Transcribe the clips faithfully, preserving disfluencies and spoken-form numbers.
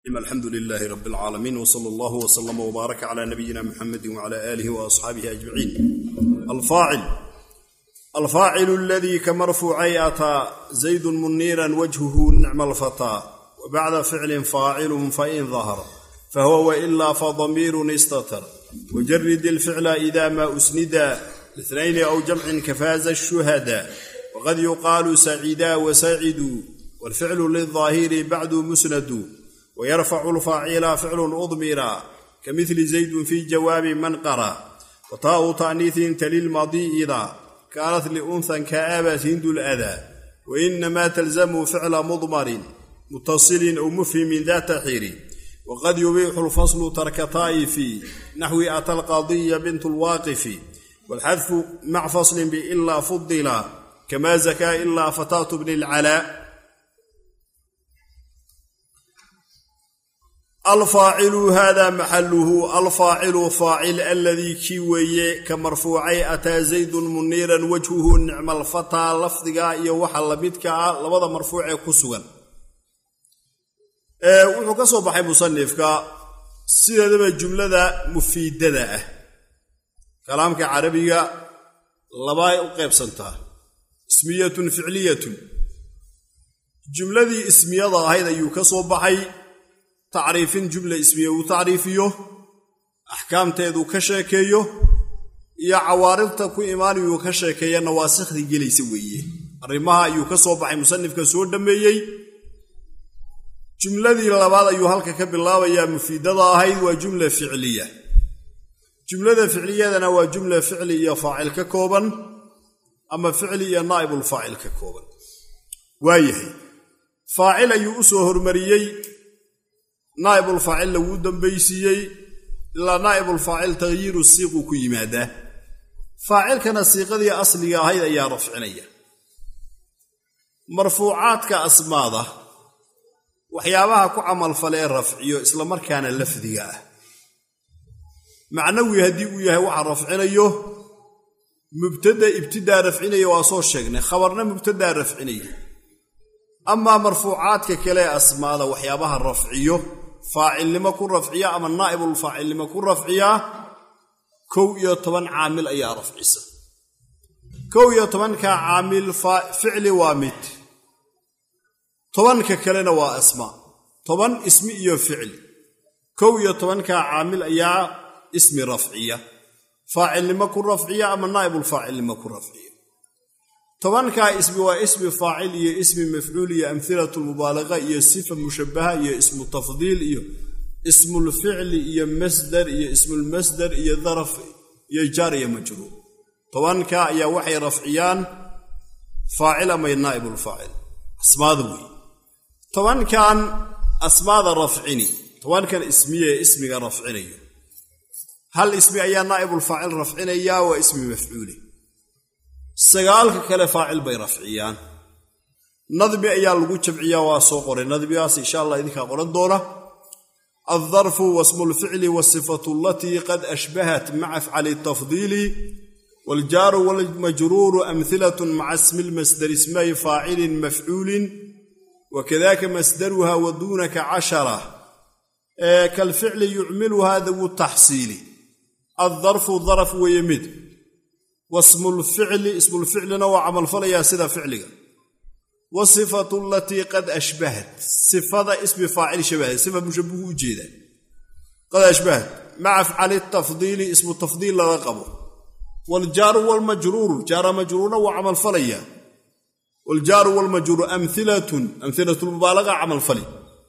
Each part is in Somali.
الحمد لله رب العالمين وصلى الله وسلم وبارك على نبينا محمد وعلى آله وأصحابه أجمعين. الفاعل الفاعل الذي كمرفوعي أتى زيد منيرا وجهه نعم الفتى وبعد فعل فاعل فإن ظهر فهو وإلا فضمير استتر وجرد الفعل إذا ما أسندا لاثنين أو جمع كفاز الشهداء وقد يقال سعيدا وساعدوا والفعل للظاهر بعد مسند ويرفع الفاعل فعل أضمرا كمثل زيد في جواب من قرأ وطاء تأنيث تلي الماضي إذا كانت لأنثى كآبة دو الأذى وإنما تلزم فعل مضمر متصل أو مفهم ذات حير وقد يبيح الفصل ترك طائف نحو أتى القاضي بنت الواقف والحذف مع فصل بإلا فضلا كما زكى إلا فتاة بن العلاء. الفاعل هذا محله الفاعل فاعل الذي كيوي كمرفوعي أتى زيد منيرا وجهه نعم الفتى لفظا iyo waxa la midka labada marfuuc ee ku sugan ee wuxuu ka soo baxay musannifka sidaba jumlada mufiidada ah kalaamka carabiga laba ay u qaybsantaa ismiyatun ficliyatun jumladii ismiyada ahayd ayuu ka soo baxay تعريف جملة اسمية وتعريفيه أحكام تيدو كشاكيه يا عوارضتا كو إيمانيو كشاكيه نواسخ دي جيلي سويه الرماها أيو كصوبح مصنف كسور دميي جملة دي لبعض أيو هلك كبالله ويا مفيدة هاي وجملة فعلية جملة فعلية دنا وجملة فعلية فاعل ككوبا أما فعلية نائب الفاعل ككوبا وايهي فاعل يؤسه هرمريي نائب الفاعل لو دنبيسيي الا نائب الفاعل تغيير الصيغ كيماده فاعل كان صيغدي اصليه هي يا رفعنيه مرفوعات كاسماده وحيابها كو عمل فلي رفعيو اسلا markaana lafdiga ah macnawi hadii uu yahay waxa rafcinayo mubtada ibtida rafcinayo waa soo sheegnay khabarna mubtada rafcinayo amma marfuucaat kale asmaada waxyaabaha rafciyo فاعل لما كن رفعيا أما النائب الفاعل لما كن رفعيا كو يطبن عامل أي رفعيسا كو يطبن كعامل فعل وامت طبن ككلنا واسماء طبن اسمي إيو فعل كو يطبن كعامل أي اسم رفعيا فاعل لما كن رفعيا أما النائب الفاعل لما كن رفعيا طبعا كا اسم واسم فاعل يا اسم مفعول يا امثله المبالغه يا صفه مشبهه يا اسم التفضيل يا اسم الفعل يا مصدر يا اسم المصدر يا ظرف يا جار يا مجرور طبعا كا يا وحي رفعيان فاعل ما نائب الفاعل اسماء ذوي طبعا كان اسماء رفعني طبعا كان اسميه اسمي رفعني هل اسمي يا نائب الفاعل رفعني يا واسم مفعولي سغالك كلا فاعل بي رفعيان نظبي ايا لغو جمعيا وا سو قوري نظبياس ان شاء الله idinka qoran doona الظرف واسم الفعل والصفه التي قد اشبهت مع فعل التفضيل والجار والمجرور امثله مع اسم المصدر اسمي فاعل مفعول وكذاك مصدرها ودونك عشرة كالفعل يعمل هذا التحصيل الظرف ظرف ويمد واسم الفعل اسم الفعل نوع عمل فليا سدا فعلها والصفة التي قد أشبهت صفة اسم فاعل شبه صفة مشبه جيدا قد أشبهت مع فعل التفضيل اسم التفضيل لرقبه والجار والمجرور جار مجرور نوع عمل فليا والجار والمجرور أمثلة أمثلة المبالغة عمل فلي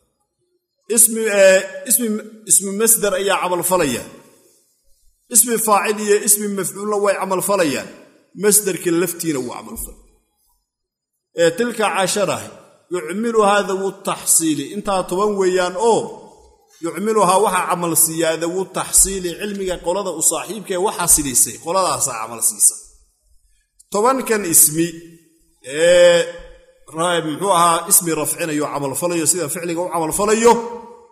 اسم آه اسم اسم مصدر أي عمل فليا اسم فاعل يا اسم مفعول وي عمل فليا مصدر كلفتين وعمل فلي إيه تلك عشرة يعمل هذا والتحصيل انت طبان ويان او يعملها وحا عمل سياده والتحصيل علمك قولده صاحبك وحا سيسي قولده عمل سيسا طبان كان اسمي ايه رايب محوها اسمي رفعنا يو عمل فليا سيدا فعلك وعمل فليا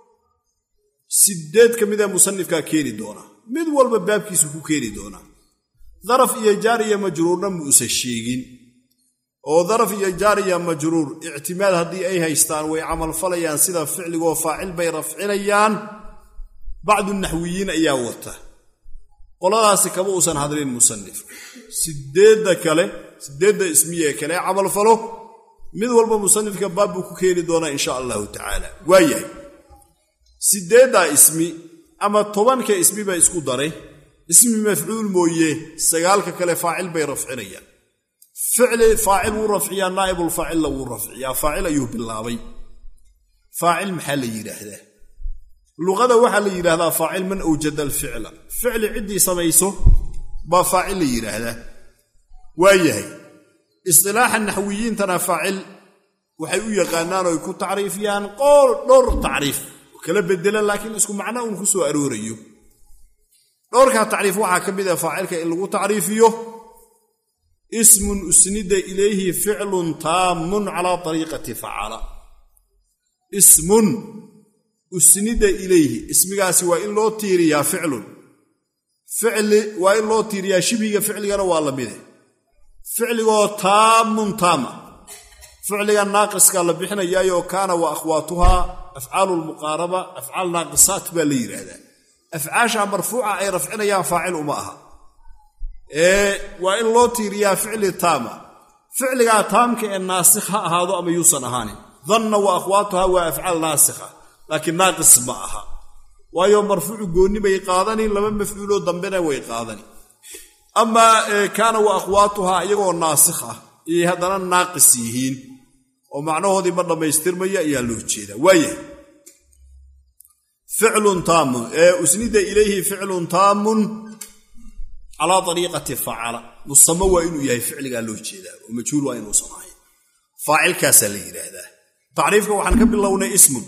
سداد كميدا مصنفك كيني دونا mid walba baabkiisu ku keeni doona daraf iyo jaar iyo majruurna muusa sheegin oo daraf iyo jaariya majruur i'timaad haddii ay haystaan way camal falayaan sida ficligoo faacil bay rafcinayaan bacdu naxwiyiin ayaa wata qoladaasi kama uusan hadlin musannif sideedda kale sideedda ismiye kale camal falo mid walba musannifka baab buu ku keeni doonaa insha allahu tacaala waayahay sideedda ismi ama tobanka ismi ba isku daray ismi mafcuul mooye sagaalka kale faacil bay rafcinayaan ficli faacil wuu rafciyaa naa'ibul faacil wuu rafciyaa faacil ayuu bilaabay faacil maxaa la yidhaahdaa luqada waxaa la yidhaahdaa faacil man awjada alficla ficli ciddii samayso baa faacil la yidhaahdaa waayahay istilaaxa naxwiyiintana faacil waxay u yaqaanaan oo ay ku tacriifiyaan qool dhowr tacriif kala bedelan laakiin isku macno uun ku soo aroorayo dhowrkaa tacriif waxaa ka mid ah faacilka in lagu tacriifiyo ismun usnida ilayhi ficlun taamun calaa ariiqati facala ismun usnida ilayhi ismigaasi waa in loo tiiriyaa ficlun ficli waa in loo tiiriyaa shibhiga ficligana waa la mide ficligoo taamun taama ficliga naaqiska la bixinayaayoo kaana wa akhwaatuhaa afcaalu lmuqaaraba afcaal naaqisaat baa la yidhaahdaa afcaasha marfuuca ay rafcinayaan faacil uma aha ee waa in loo tiiriyaa ficli taama ficligaa taamka ee naasikh ha ahaado ama yuusan ahaanin danna wa akhwaatuhaa waa afcaal naasikha laakiin naaqis ma aha waayo marfuucu goonni bay qaadani laba mafcuuloo dambena way qaadani amaa kaana wa akhwaatuhaa iyagoo naasikh ah iyay haddana naaqis yihiin oo macnahoodii ma dhammaystirmaya ayaa loo jeedaa waayahay ficlun taamun ee usnida ilayhi ficlun taamun calaa ariiqati facala musamo waa inuu yahay ficligaa loo jeedaa oo majhuul waa inuusan ahayn faacilkaasaa la yidhaahdaa tacriifka waxaan ka bilownay ismun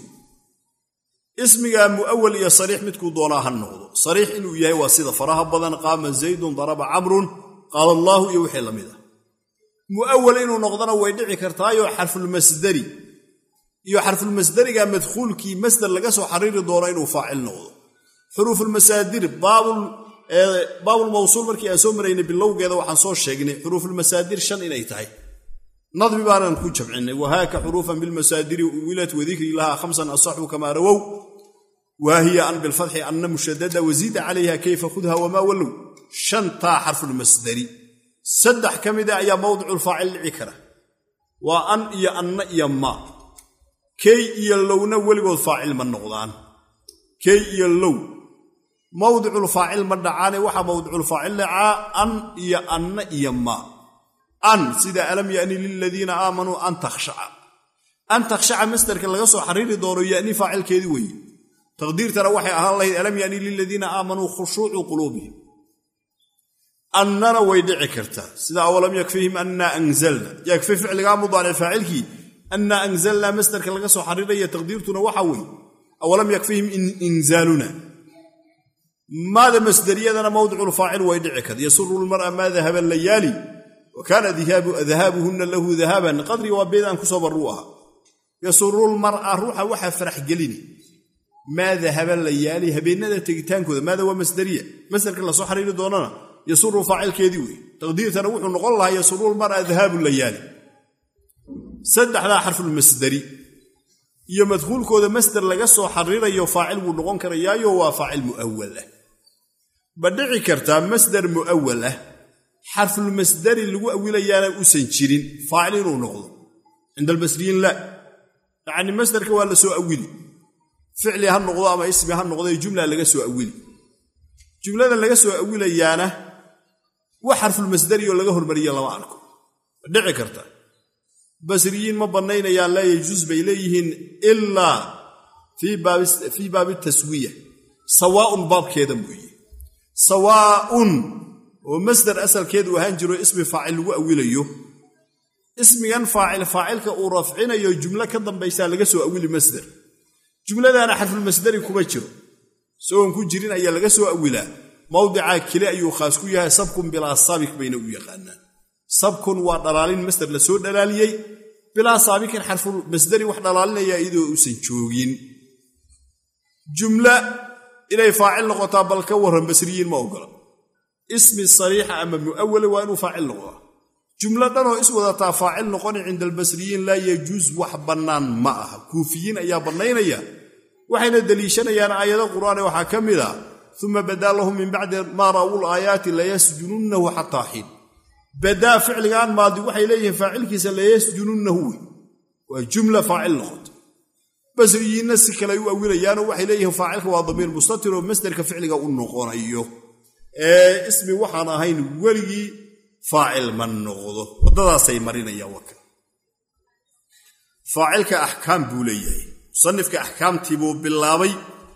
ismiga mu'awal iyo sariix midkuu doonaa ha noqdo sariix inuu yahay waa sida faraha badan qaama zaydun daraba camrun qaala allaahu iyo wixii la mid ah mu'awal inuu noqdona way dhici kartaayo xarfulmasdari iyo xarfulmasdariga madkhuulkii masdar laga soo xariiri doono inuu faacil noqdo xuruufulmasaadir baabulmawsuul markii aan soo maraynay bilowgeeda waxaan soo sheegnay xuruufulmasaadir shan inay tahay nadmi baanan ku jamcinnay wahaaka xuruufan bilmasaadiri uwilat wadikri lahaa khamsan asaxu kamaa rawow waahiya an bilfatxi anna mushadada wasiida calayha kayfa khudha wamaa wallow shantaa xarfulmasdari saddex ka mida ayaa mawdiculfaacil dhici kara waa an iyo anna iyo maa key iyo lowna weligood faacil ma noqdaan key iyo low mawdiculfaacil ma dhacaane waxaa mawdiculfaacil dhacaa an iyo anna iyo maa an sida alam yani liladiina aamanuu an takhshaca an takhshaca masdarka laga soo xariiri doono yani faacilkeedii weeye taqdiirtana waxay ahaan lahayd alam yani liladiina aamanuu khushuucu quluubihim annana way dhici kartaa sida awalam yakfihim annaa anzalna yakfi ficligaa mudaaric faacilkii annaa anzalnaa masdarka laga soo xariiraya taqdiirtuna waxaa weeye awalam yakfihim inzaaluna maada masdariyadana mawdiculfaacil way dhici karta yasuru lmar'a maa dahaba layaali wa kaana dahaabuhunna lahu dahaaban qadri waa beedaan ku soo barruu ahaa yasurulmar'a ruuxa waxaa farax gelini maa dahaba layaali habeennada tegitaankooda maada waa masdariya masdarka lasoo xariiri doonana yasuru faacilkeedii wey taqdiirtana wuxuu noqon lahaa yasurulmar'a dahaabu layaali saddexdaa xarfulmasdari iyo madkhuulkooda masdar laga soo xariirayo faacil buu noqon karayaayo waa faacil mu'awal ah ma dhici kartaa masdar mu'awal ah xarfulmasdari lagu awilayaana uusan jirin faacil inuu noqdo cinda albasriyiin laa yacni masdarka waa la soo awili ficli ha noqdo ama ismi ha noqdo jumla laga soo awili jumlada laga soo awilayaana wax xarfulmasdari oo laga hormariya lama arko ma dhici karta basriyiin ma bannaynayaan laa yajuus bay leeyihiin ilaa fii baabi taswiya sawaa'un baabkeeda mooye sawaa'un oo masdar asalkeedu ahaan jiro ismi faacil lagu awilayo ismigan faacil faacilka uu rafcinayo jumlo ka dambaysaa laga soo awili masdar jumladaana xarfulmasdari kuma jiro soon ku jirin ayaa laga soo awilaa mawdicaa keli ayuu khaas ku yahay sabkun bilaa saabik bayna u yaqaanaan sabkun waa dhalaalin masdar la soo dhalaaliyey bilaa saabikin xarfulmasdari wax dhalaalinaya iyadoo uusan joogin jumla inay faacil noqotaa bal ka warran basriyiin ma ogola ismi sariixa ama mu'awala waa inuu faacil noqdaa jumladan oo iswadata faacil noqon cinda albasriyiin la yajuuz wax banaan ma aha kuufiyiin ayaa banaynaya waxayna daliishanayaan aayado quraan waxa kamida thumma badalahum min ba'di ma ra'ul ayati la yasjununahu hatta hin bada ficligan maadi waxay leeyihiin faacilkiisa la yasjununahu wa jumla faacil noqot basriyiin si kale u awilayaan waxay leeyihiin faacilka waa damiir mustatir oo masdarka ficliga u noqonayo ee ismi waxaan ahayn waligi faacil man noqdo wadadaasay marinaya waka faacilka ahkaam buu leeyahay musannifka ahkaamtii buu bilaabay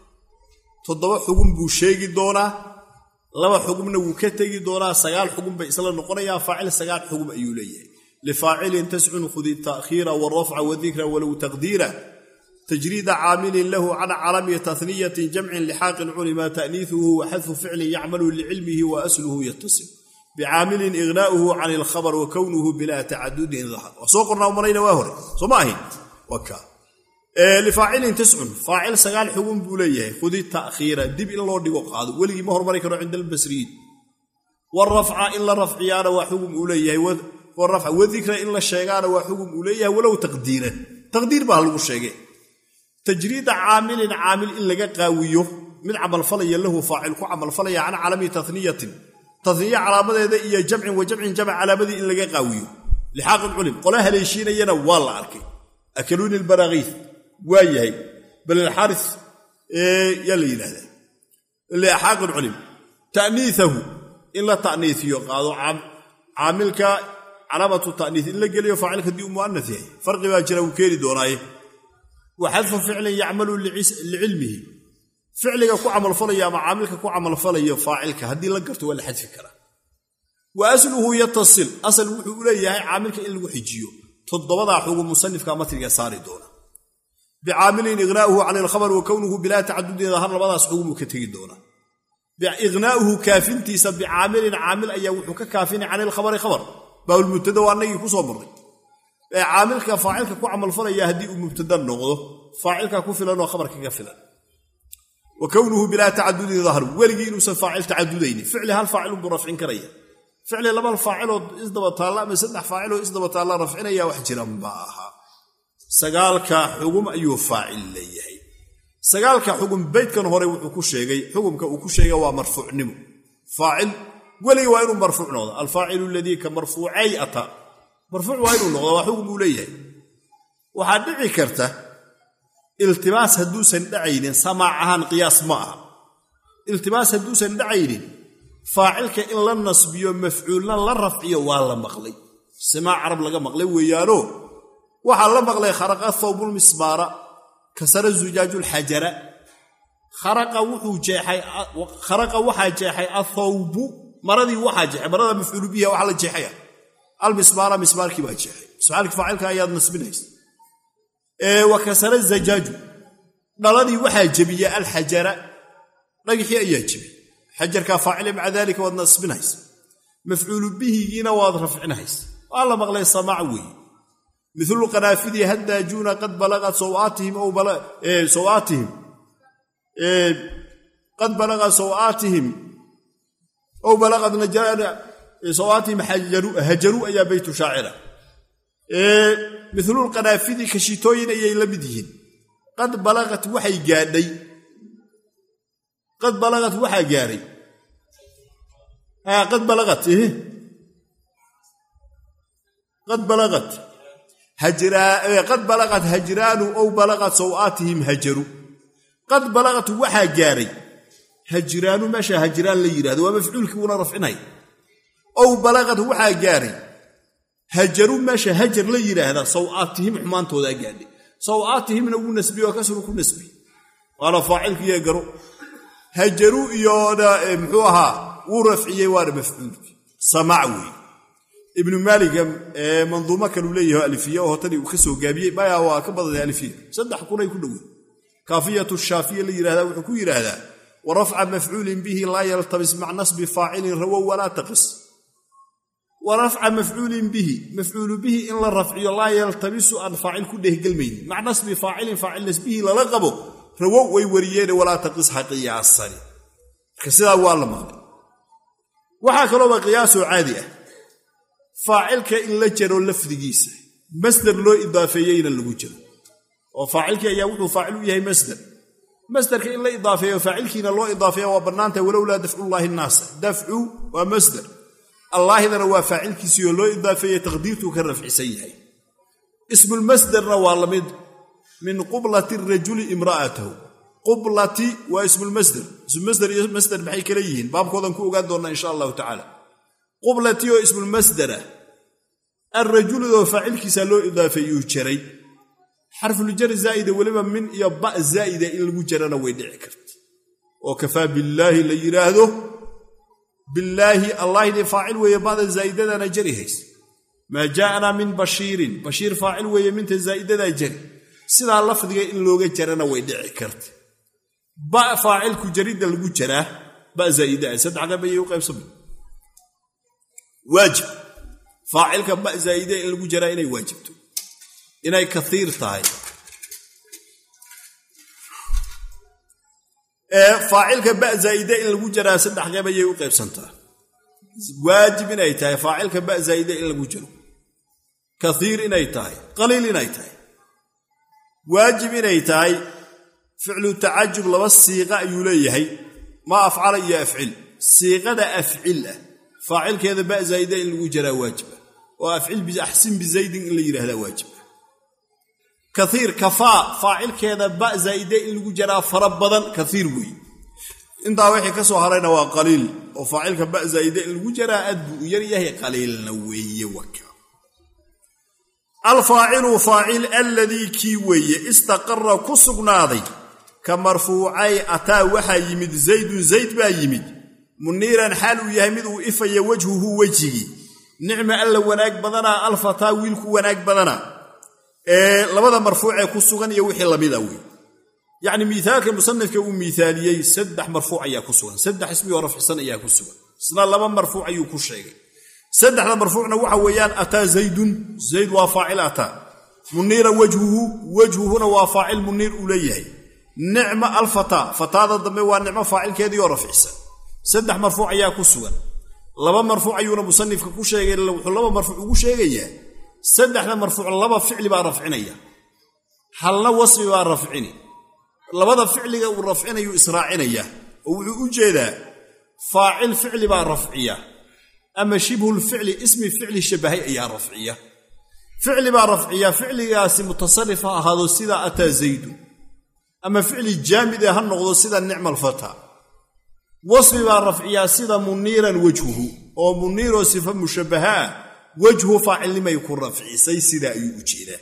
toddoba xukun buu sheegi doonaa laba xukunna wuu ka tagi doonaa sagaal xukun bay isla noqonayaan faacil sagaal xukun ayuu leeyahay li faacilin tas'un khudi ta'khira wa raf'a wa dhikra wa law taqdira تجريد عامل له على علامة تثنية جمع لحاق علم تأنيثه وحذف فعل يعمل لعلمه وأسله يتصل بعامل إغناؤه عن الخبر وكونه بلا تعدد ظهر وسوقنا ومرين واهر صماهي وكا إيه لفاعل تسعن فاعل سقال حكم بوليه خذ التأخير دب إلى الله دقوق هذا ولي مهر مريك عند البصريين والرفع إلا رفعيان وحكم بوليه والرفع والذكر إلا الشيغان وحكم بوليه ولو تقديرا تقدير بهالمشيغين تجريد عامل عامل إن لقى قاويه من عمل فلي له فاعل كو عمل فلي عن علامة تثنية تثنية علامة إيا جمع وجمع جمع علامة إن لقى قاويه لحاق العلم قولها ليشين ينا والله عركي أكلون البراغيث وايهي بل الحارث إيه يلي هذا اللي حاق العلم تأنيثه إلا تأنيث يقاضوا عام عاملك علامة التأنيث إلا قال يفعلك دي مؤنثه فرق ما جرى وكيري دونايه وحذف فعل يعمل لعلمه فعلك كو عمل فليا مع عاملك كو عمل فليا فاعلك هدي لقرت ولا حد فكره واسله يتصل اصل وحو ليهي عاملك ان لو خجيو تضبدا حقوق مصنف كماتريا ساري دونا بعامل اغناؤه عن الخبر وكونه بلا تعدد ظهر لبداس حقوق كتغي دونا باغناؤه كافنتي سب عامل عامل ايا وحو ككافين عن الخبر خبر باو المبتدا وانغي كسو مري عاملك فاعلك كو عمل فليا هدي مبتدا نقضه فاعلك كو فلان وخبرك كفلان وكونه بلا تعدد ظهر ولغي انه فاعل تعددين فعل هل فاعل برفع كريه فعل لما الفاعل اسدبت الله من صدح فاعل اسدبت الله رفعنا يا وحجران باها سغالك حكم ايو فاعل ليهي سغالك حكم بيت كان هوري و ku sheegay xukumka uu ku sheegay waa marfuucnimo faa'il wali waa inuu marfuuc noqdo al fa'il alladhi ka marfuucay ata مرفوع وين نقضه وحكم وليه waxaa dhici karta iltibaas haduusan dhacaynin samaacahan qiyaas ma aha iltibaas haduusan dhacaynin faa'ilka in la nasbiyo mafcuulna la rafciyo waa la maqlay samaa arab laga maqlay weeyaano waxa la maqlay kharaqa thawbul misbara kasara zujaajul hajara kharaqa wuxuu jeexay kharaqa waxa jeexay athawbu maradii waxa jeexay marada mafcuul bihi waxa la jeexay المسمار مسمار كي باجي سؤالك فاعلك اياد نسبنيس اي وكسر الزجاج دلدي وحا جبيه الحجر رغخي ايا جبي حجر كفاعل مع ذلك ونسبنيس مفعول به هنا واضح رفعنيس والله مغلي سماعوي مثل قنافذ هداجون قد بلغت صواتهم او بلغ إيه صواتهم إيه قد بلغ صواتهم او بلغت نجانا صواتهم حجروا هجروا يا بيت شاعره إيه مثل القنافذ كشيتوين اي لمدين قد بلغت وحي غادي قد بلغت وحي غاري ها قد بلغت ايه قد بلغت هجرا قد بلغت هجران او بلغت صواتهم هجروا قد بلغت وحي غاري هجران ماشي هجران ليراد ومفعول كونه رفعناي أو بلغت وحا جاري هجروا ماشي هجر ليرا هذا صواتهم حمانتودا غادي صواتهم نو نسبي وكسر كل نسبي وانا فاعل كي يقروا هجروا يودا محوها ورفعيه وار مفعول سمعوي ابن مالك منظومه كانوا ليه الفيه وهتدي وكسو غابيه بايا وا كبدد الفيه صدح كوري كدوي كافيه الشافيه ليرا هذا وحو يراهدا ورفع مفعول به لا يلتبس مع نصب فاعل رو ولا تقص ورفع مفعول به مفعول به إن الرفع لا يلتبس أن فاعل كله قلمين مع نصب فاعل فاعل نسبه للقبه رووا ويوريين ولا تقص حقيقة الصري كسيدا والله مغني وحاك لو قياسه عادية faacilka in la jaro lafdigiisa masdar loo idaafeeyeyna lagu jaro oo faacilkii ayaa wuxuu faacil u yahay masdar masdarka in la idaafeeyo faacilkiina loo idaafeeyo waa bannaanta walowlaa dafcullaahi nnaasa dafcu waa masdar allaahidana waa faacilkiisii oo loo idaafeeyey taqdiirtuu ka rafcisan yahay ismulmasdarna waa la mid min qublati rajuli imra'atahu qublati waa ismulmasdar ismulmasdar iyo masdar maxay kala yihiin baabkoodan ku ogaan doonnaa insha allahu tacaala qublati oo ismulmasdara alrajulidoo faacilkiisa loo idaafeeyuu jaray xarfuljar zaa'ida weliba min iyo ba zaa'ida in lagu jarana way dhici karta oo kafaa billaahi la yidhaahdo billaahi allaahidii faacil weeye ba'da zaa'idadana jari haysa maa jaa'anaa min bashiirin bashiir faacil weeye minta zaa'idadaa jari sidaa lafdiga in looga jarana way dhici karta ba faacilku jaridda lagu jaraa ba zaa'ida ah saddex qayb ayay u qaybsamay waajib faacilka ba zaa'ida in lagu jaraa inay waajibto inay kaiir tahay ee faacilka ba zaa'ida in lagu jaraa saddex qayb ayay u qaybsantaa waajib inay tahay faacilka ba zaa'ida in lagu jaro kaiir inay tahay qaliil inay tahay waajib inay tahay ficlu tacajub laba siiqa ayuu leeyahay maa afcala iyo afcil siiqada afcil ah faacilkeeda ba zaa'ida in lagu jaraa waajiba oo afcil biaxsin bizaydin in la yidhaahdaa waajiba kaiir kafaa faacilkeeda ba zaa'ide in lagu jaraa fara badan kaiir weeye intaa wixii ka soo harayna waa qaliil oo faacilka ba zaa'ide in lagu jaraa aad buu u yar yahay qaliilna weeye waka alfaacilu faacil alladii kii weeye istaqara ku sugnaaday ka marfuucay ataa waxaa yimid zaydun zayd baa yimid muniiran xaal uu yahay mid uu ifaya wejhuhu wejigii nicma alla wanaag badanaa alfataa wiilku wanaag badanaa ee labada marfuucee ku sugan iyo wixii lamida wey yacni miaalka musanifka uu miaaliyey saddex marfuuc ayaa ku sugan saddex ismigoo rafcisan ayaa ku sugan isna laba marfuuc ayuu ku sheegay saddexda marfuucna waxa weeyaan ataa zaydun zayd waa faacil ataa muniira wejhuhu wejhuhuna waa faacil muniir uu leeyahay nicma alfataa fataada dambe waa nicmo faacilkeedii oo rafcisan saddex marfuuc ayaa ku sugan laba marfuuc ayuuna musanifka ku sheegay wuxuu laba marfuuc ugu sheegayaa saddexda marfuuc laba ficli baa rafcinaya halna wasfi baa rafcini labada ficliga uu rafcinayu israacinaya oo wuxuu u jeedaa faacil ficli baa rafciya ama shibhulficli ismi ficli shabahay ayaa rafciya ficli baa rafciya ficligaasi mutasarif ha ahaado sida ataa zaydun ama ficli jaamide ha noqdo sida nicma alfata wasfi baa rafciyaa sida muniiran wejhuhu oo muniiroo sifa mushabbaha ah wejhu faacilnimay ku rafcisay sidaa ayuu u jeedaa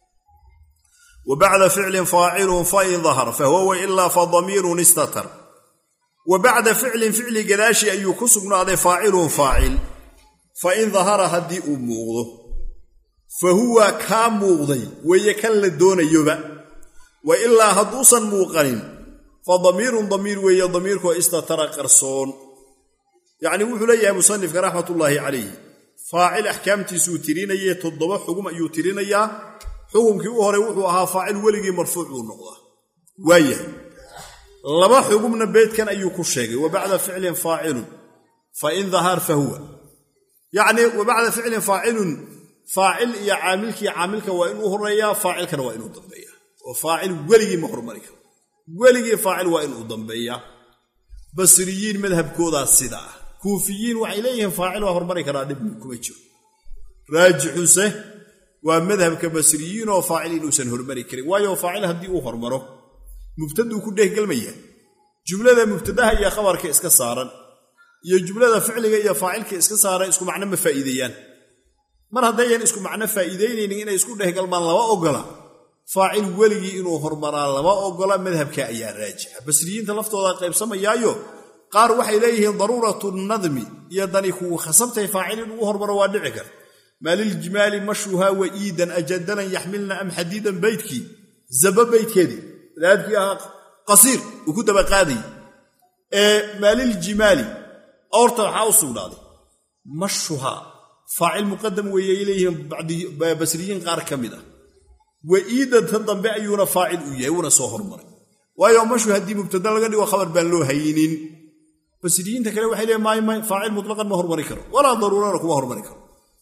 wa bacda ficlin faacilun fain dahar fahuwa wailaa fadamiirun istatar wa bacda ficlin ficli gadaashi ayuu ku sugnaaday faacilun faacil fain dahara haddii uu muuqdo fa huwa kaa muuqday weeye kan la doonayoba wa ilaa hadduusan muuqanin fa damiirun damiir weeye damiirkoo istatara qarsoon yacnii wuxuu leeyahay musanifka raxmatullaahi calayh faacil axkaamtiisuu tirinayay toddoba xugum ayuu tirinayaa xukumkii u hore wuxuu ahaa faacil weligii marfuuc buu noqdaa waayahay laba xugumna beydkan ayuu ku sheegay wa bacda ficlin faacilun fain dahar fa huwa yacnii wa bacda ficlin faacilun faacil iyo caamilkii caamilka waa inuu horeeyaa faacilkana waa inuu dambeeyaa oo faacil weligii ma hormari karo weligii faacil waa inuu dambeeyaa basriyiin madhabkoodaa sida ah kuufiyiin waxay leeyihiin faacil waa hormari karaa dhib kuma jiro raajixuse waa madhabka basriyiin oo faacil inuusan hormari karin waayo faacil haddii uu hormaro mubtaduu ku dhehgelmaya jumlada mubtadaha iyo khabarka iska saaran iyo jumlada ficliga iyo faacilka iska saaran isku macno ma faa'iideeyaan mar haddayan isku macno faa'iidaynaynin inay isku dhehgalmaan lama ogola faacil weligii inuu hormaraa lama ogola madhabka ayaa raajixa basriyiinta laftooda qaybsamayaayo qaar waxay leeyihiin daruuratu nadmi iyo dani kugu khasabtay faacil inuu hormaro waa dhici kar maaliljimaali mashuhaa wa iidan ajadalan yaxmilna am xadiidan baydkii zaba baydkeedii daadkii ahaa qasiir uu ku daba qaaday ee maaliljimaali awrta waxaa u sugnaaday mashuhaa faacil muqadam weeyey leeyihiin basriyiin qaar ka mid ah wa iidan tan dambe ayuuna faacil u yahay wuuna soo hormaray waayo mashu haddii mubtada laga dhigo khabar baan loo haynin basriyiinta kale waxay leeyiin maay may faacil mutlaqan ma hormari karo walaa daruurana kuma hormari karo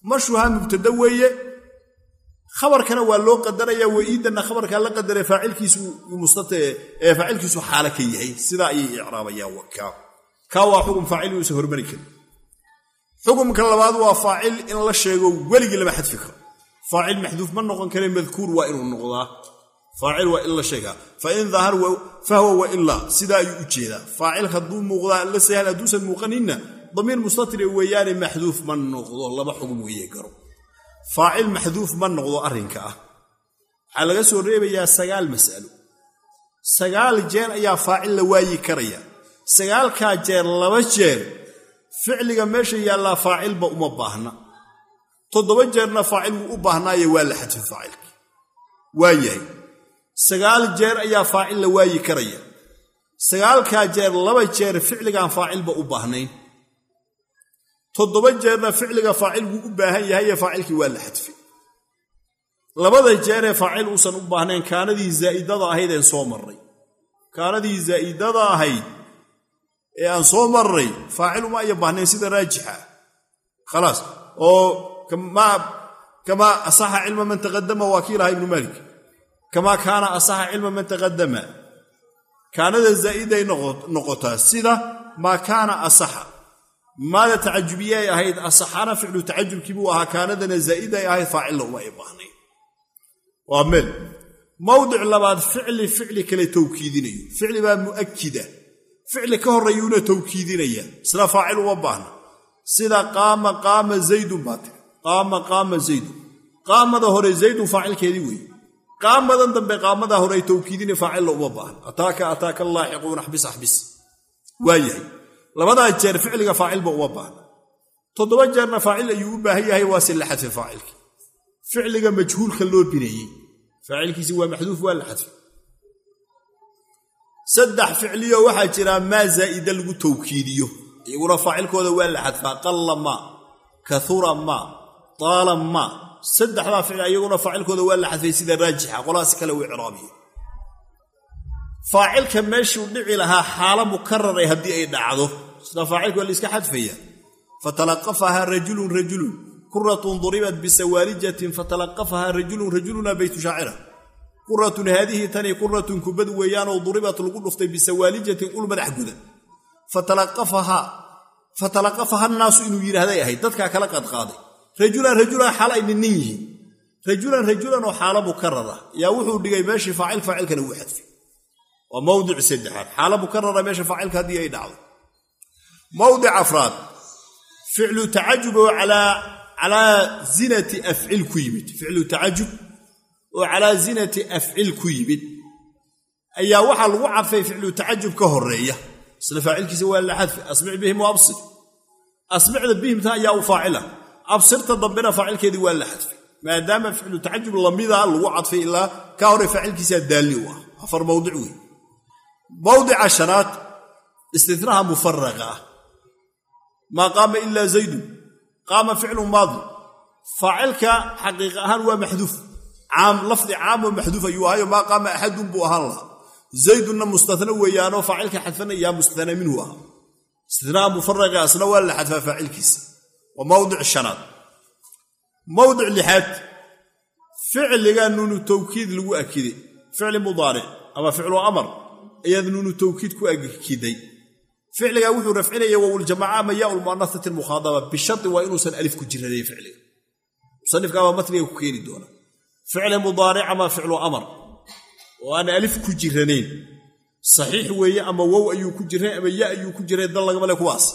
mashuha mubtada weeye khabarkana waa loo qadaraya waiidana khabarka la qadaray faacilkiisu mustatee ee faacilkiisu xaala ka yahay sida ay i'raabaya waka ka waa xukun faacil uu soo hormari karo xukumka labaad waa faacil in la sheego waligi lama xadfi karo faacil maxduuf ma noqon karo madkuur waa inuu noqdaa faacil waa illa sheega fa in dhahar fa huwa wa illa sida ay u jeeda faacil haduu muuqda la sahal aduusan muuqanina ضمير مستتر ويان محذوف من نقضه لما حكم ويه قرو فاعل محذوف من نقضه أرنك على قسو الرئيب يا سقال مسألة سقال جير يا فاعل لواي كريا سقال كاجير لوجير فعل ماشي يا لا فاعل بأمباهنا تضوجرنا فاعل بأمباهنا يوالي حد في فاعل وايه سقال جير يا فاعل لواي كريا سقال كاجير لوجير فعل كان فاعل بأمباهنين toddoba jeerna ficliga faacil uu u baahan yahay faacilkii waa la xadfi labada jeer ee faacil uu san u baahnayn kaanadii zaa'idada ahayd ee soo maray kaanadii zaa'idada ahayd ee aan soo maray faacil uma ay baahnayn sida raajixa خلاص oo kama kama asaha ilma man taqaddama wakiilaha ibn malik kama kaana asaha ilma man taqaddama kaanada zaa'ida ay noqota sida ma kaana asaha ماذا تعجبيه هيد الصحانة فعل تعجب كيبوها كاندنا زائدة هاي فاعل وما يباهني وعمل موضع لبعض فعل فعل كلي توكيديني فعل بقى مؤكدة فعل كهر ريونة توكيديني سلا فاعل وباهنا سلا قام قام زيد بات قام قام زيد قام ظهر زيد فاعل كذي قام ذنب قام ظهر توكيديني فاعل وباهنا أتاك أتاك الله يقول احبس احبس وايه labada jeer ficliga faacil ba uga baahan toddoba jeerna faacil ayuu u baahan yahay waa si la xadfi faacilki ficliga majhuulka loo bineeyay faacilkiisi waa maxduuf waa la xadfi saddex ficliyo waxa jira ma zaa'ida lagu tawkiidiyo iyaguna faacilkooda waa la xadfaa qalla ma kathura ma taala ma saddexda ficil iyaguna faacilkooda waa la xadfay sida raajixa qolaas kale uu i'raabiyo faacilka meeshuu dhici lahaa xaala mukarrar ay hadii ay dhacdo sida faacilku waa la iska xadfaya fatalaqafaha rajulun rajulun qurratun duribat bisawalijatin fatalaqafaha rajulun rajuluna baytu sha'ira qurratun hadhihi tani qurratun kubad weeyaan oo duribat lagu dhuftay bisawalijatin ul madax gudan fatalaqafaha fatalaqafaha an-naas inuu yiraahday ahay dadka kala qad qaaday rajulan rajulan xala innihi rajulan rajulan oo xaala mukarrara yaa wuxuu dhigay meeshii faacil faacilkana uu xadfay وموضع سدحات حالة مكررة ماشي فاعل هذه أي دعوة موضع أفراد فعل تعجب على على زنة أفعل كيبت فعل تعجب وعلى زنة أفعل كيبت أي وحل وعف في فعل تعجب كهرية صل فاعل كسوى الحذف أسمع بهم وأبصر أسمع بهم ثا يا فاعله أبصرت ضبنا فاعل كذي ولا حذف ما دام فعل تعجب لميذا الوعد في إلا كهر فاعل كسي داليوه أفر موضوعي موضع عشرات استثناء مفرغة ما قام إلا زيد قام فعل ماضي فاعلك حقيقة هو محذوف عام لفظ عام ومحذوف أيها ما قام أحد بوها الله زيد مستثنى ويانو فاعلك حذفنا يا مستثنى منه استثناء مفرغة أصلا ولا حذف فاعلك وموضع الشرات موضع لحد فعل لأنه توكيد لو أكيد فعل مضارع أما فعل أمر يذنون توكيد كو أكيدي فعلها وحو رفعنا والجماعة ما ياء المؤنثة المخاطبة بالشرط وإنه سن ألف كجرنين فعله مصنف كما مثل يكيني دونا فعل مضارع ما فعل أمر وأنا ألف كجرنين صحيح ويا أما واو أيو كجرنين أما ياء أيو كجرنين ضل ملك واس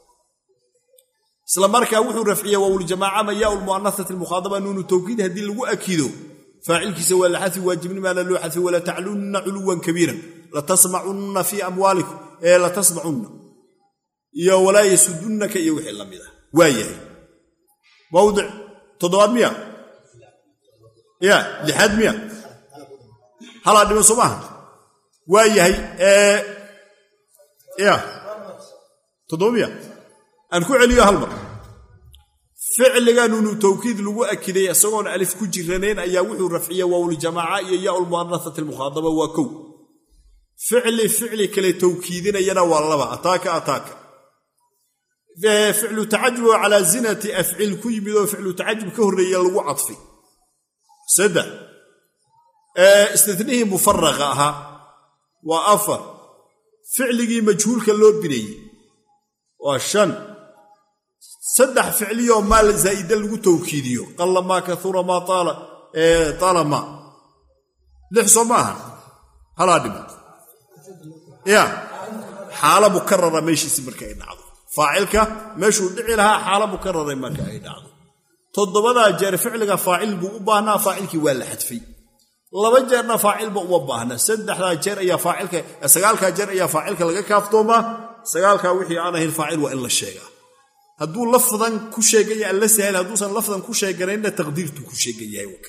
سلام مركا وحو رفعية والجماعة ما ياء المؤنثة المخاطبة نون توكيد هدي لو أكيدو فاعلك سوى الحث واجبني ما لا حث ولا تعلن علوا كبيرا لا تسمعن في أموالكم إيه لا تسمعن يا ولا يسدنك يا وحي لمده وايه موضع تضاد مية يا لحد مية هلا دم صباح وايه ايه يا تضاد مية أنكو عليا هالمر فعل قانون توكيد لو أكيد يسوون ألف كجرنين أي وحي رفعية واو الجماعة يا المؤنثة المخاطبة وكو فعل فعل كلي توكيدنا ينا والله أتاك أتاك فعل تعجب على زنة أفعل كيمد وفعل تعجب كهرية لو عطفي سدع استثنيه مفرغها وأفر فعلي مجهول كاللو بني وشن سدح فعلي مال زائد لو توكيديو قل ما كثر ما طال طالما لحظة معها هلا دمت يا حالة مكررة ماشي سمركا ينعض فاعلك ماشي دعي لها حالة مكررة مكا ينعض تضبطها جار فعلك فاعل بو باهنا فاعلك ولا حدفي لبا جارنا فاعل بو باهنا سدخدا جار يا فاعلك سغالكا جار يا فاعلك لغا كافتوما سغالكا وخي انا هي الفاعل وان لا شيغا haduu lafdan ku sheegay alla sahal haduu san lafdan ku sheegarayna taqdiirtu ku sheegayay waka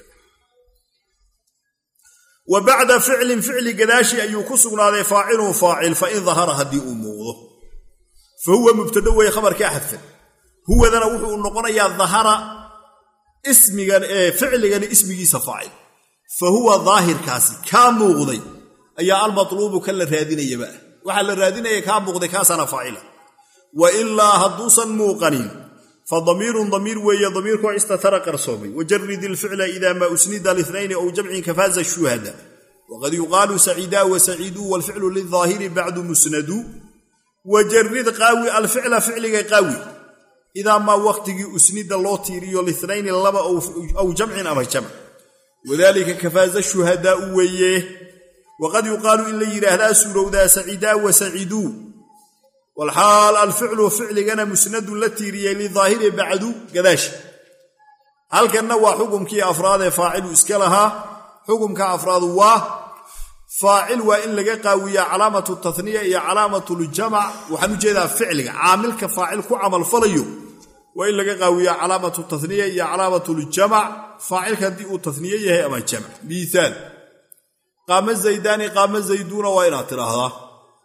wa ba'da fi'lin fi'li gadashi ayu ku sugnaaday faa'ilu faa'il fa in dhahara hadii uu muuqdo fa huwa mubtada way khabarka hadfa huwa dana wuxuu noqonayaa dhahara ismigan ee fi'ligan ismigiisa faa'il fa huwa dhaahir kaasi ka muuqday ayaa al matlubu kala raadinayaba waxa la raadinaya ka muuqday kaasana faa'ila وإلا هدوسا موقنين فضمير ضمير وهي ضمير كو استتر قرصومي وجرد الفعل إذا ما أسند لاثنين أو جمع كفاز الشهداء وقد يقال سعيدا وسعيدو والفعل للظاهر بعد مسند وجرد قاوي الفعل فعل قاوي إذا ما وقت أسند اللوتيري لاثنين لما أو, أو جمع أو جمع وذلك كفاز الشهداء ويه وقد يقال إلا يرهلا سورودا سعيدا وسعيدو والحال الفعل فعل جنا مسند التي ري لظاهر بعد قداش هل كان هو حكم كي افراد فاعل اسكلها حكم كافراد وا فاعل وان لغا قاويه علامه التثنيه هي علامه الجمع وحن جيدا فعل عامل كفاعل كو عمل فليو وان لغا قاويه علامه التثنيه هي علامه الجمع فاعل كدي التثنيه هي اما الجمع مثال قام زيدان قام زيدون وين تراها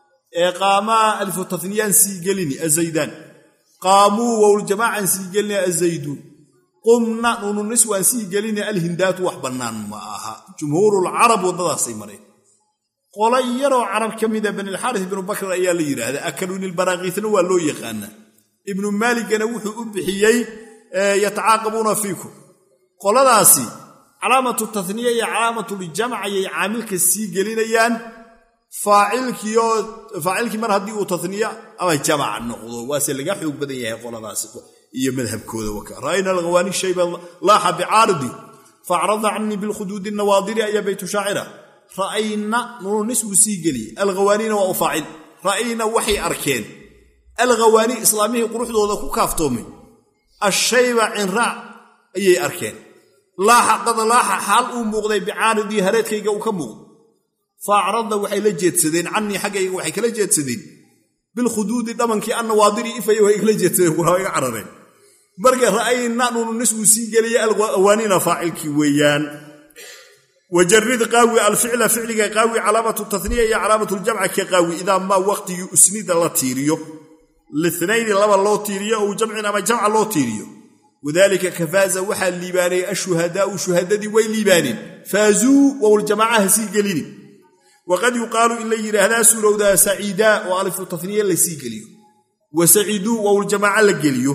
إقامة ألف تثنيان سيقلني الزيدان قاموا والجماعة سيقلني الزيدون قمنا نون النسوة سيقلني الهندات وحبنان معها جمهور العرب وضع سيمرين قال يروا عرب كميدة بن الحارث بن بكر أيها ليرى هذا أكلون البراغيث ولو يقانا ابن مالك نوح أبحيي يتعاقبون فيكم قال داسي علامة التثنية علامة الجمع عاملك السيقلنيان فاعلك يو فاعلك مر هدي او تثنيه اما جمع نقضو واسه لغا خوق بدن yahay qoladaas iyo madhabkooda waka raayna alghawani shayba laaha bi'ardi fa'rada anni bil khudud an nawadir ya bayt sha'ira raayna nuru nisbu sigeli alghawanina wa fa'il raayna waxay arkeen alghawani islaamihi quruxdooda ku kaaftoomay ashayba in ra ayay arkeen laaha qad laaha hal uu muuqday bi'ardi hareedkayga uu ka muuqdo فاعرضنا وحي لجيتسدين عني حقي وحي كلا جيتسدين بالخدود دمنكي ان نواضري افي وحي كلا جيتسدين وهي عررين برغ راينا نون نسو سيغلي الوانين فاعلك ويان وجرد قاوي الفعل فعل قاوي علامه التثنيه هي علامه الجمع كقاوي اذا ما وقت يسند لا تيريو الاثنين لبا لو تيريو او جمعنا ما جمع لو تيريو وذلك كفاز وحل ليباني الشهداء وشهددي ويليبانين فازوا والجماعه سيغليني وقد يقال إلا يرهلا سورودا سعيدا وألف التثنية لسي قليو وسعيدو والجماعة لقليو